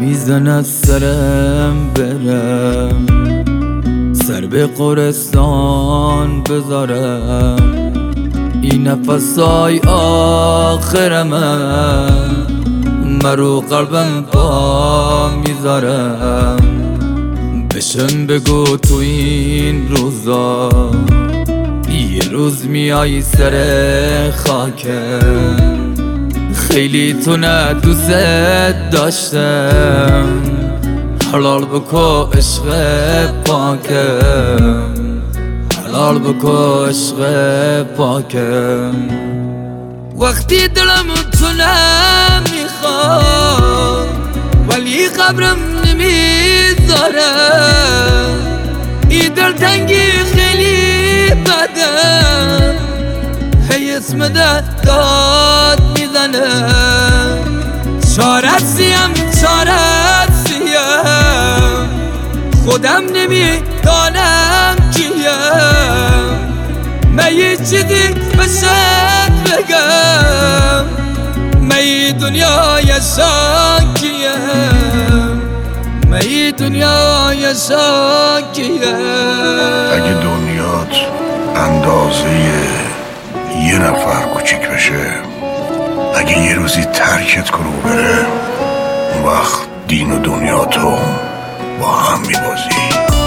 میزند سرم برم، سر به قرستان بذارم، این نفسای آخرمه مرو قلبم پا میذارم. بشم بگو تو این روزا یه روز میای سر خاکم، خیلی تو نه دوست داشتم، حلال بکو عشق پاکم، حلال بکو عشق پاکم. وقتی دلم تو نمیخواد ولی قبرم نمیذاره، این دلتنگی خیلی بده، هی اسم داد میزنه. چارت سیم خودم نمیدانم کیم، من یه چیزی بشد بگم، من یه دنیای شاکیم، من یه دنیای شاکیم. اگه دنیات اندازه یه نفر کوچیک بشه، اگه یه روزی ترکت کنه و بره، اون وقت دین و دنیا تو با هم میبازی.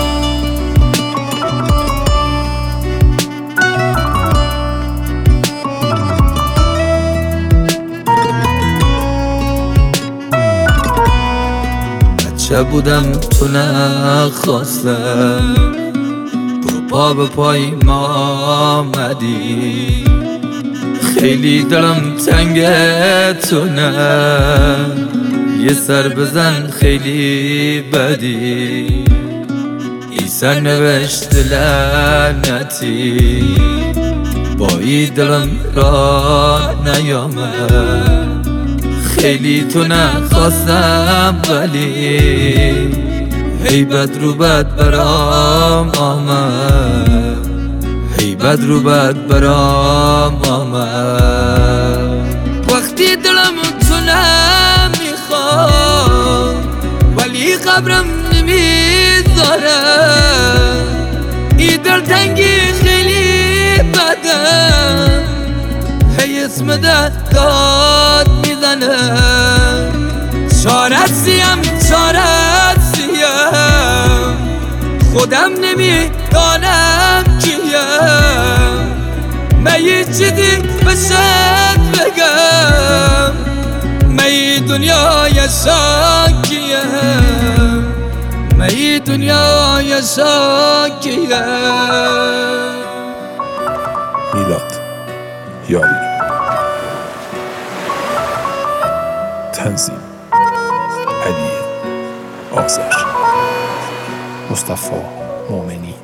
بچه بودم تو نخواستم، پا به پای ما آمدی، خیلی دلم تنگتونه، یه سر بزن خیلی بدی، ای سر نوشت لعنتی، با ای دلم را نیامد، خیلی تو نخواستم ولی هی بد رو بد برام آمد، هی بد رو بد برام آمد. وقتی دلم تو نمیخواد ولی قبرم نمیذاره، این دلتنگی خیلی بده، هی اسم داد میزنه. چارت سیم خودم نمیدانم کیم، من یه چیزی بشد بگم، من یه دنیای شاکیم، من یه دنیای شاکیم. میلاد یاری، تنظیم علی آذر، مصطفی مومنی.